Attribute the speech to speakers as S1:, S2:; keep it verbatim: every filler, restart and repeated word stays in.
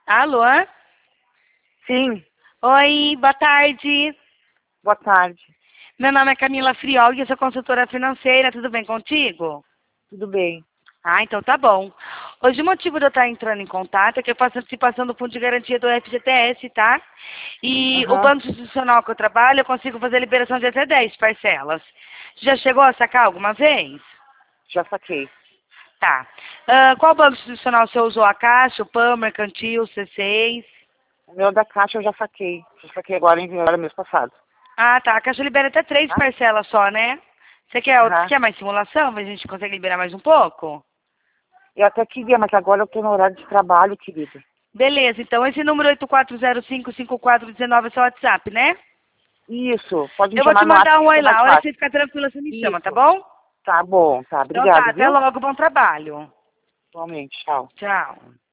S1: Alô?
S2: Sim,
S1: Oi, boa tarde.
S2: boa tarde.
S1: Meu nome é Camila Friol e eu sou consultora financeira. Tudo bem contigo?
S2: Tudo bem?
S1: Ah, então tá bom. Hoje o motivo de eu estar entrando em contato é que eu faço participação do Fundo de Garantia do F G T S, tá? E o
S2: Aham,
S1: banco institucional que eu trabalho, eu consigo fazer liberação de até dez parcelas. Já chegou a sacar alguma vez?
S2: já saquei.
S1: Tá. Ah, qual banco institucional você usou? A Caixa, o PAN, Mercantil, C seis?
S2: O meu da Caixa eu já saquei. Já saquei agora em agora mês passado.
S1: Ah, tá. A Caixa libera até três
S2: Tá?
S1: parcelas só, né? Você quer, você
S2: Aham.
S1: quer mais simulação? A gente consegue liberar mais um pouco?
S2: Eu até queria, mas agora eu tô no horário de trabalho, querida.
S1: Beleza, então esse número oito quatro zero cinco, cinco quatro um nove é seu WhatsApp, né?
S2: Isso, pode me
S1: Eu vou te
S2: chamar no
S1: mandar
S2: WhatsApp
S1: um
S2: que
S1: oi
S2: é mais
S1: lá. A hora que
S2: fácil.
S1: você ficar tranquila, você me chama, tá
S2: Isso.
S1: bom?
S2: Tá bom, tá.
S1: Então tá,
S2: Obrigado,
S1: até
S2: viu?
S1: logo, bom trabalho.
S2: Igualmente, tchau.
S1: Tchau.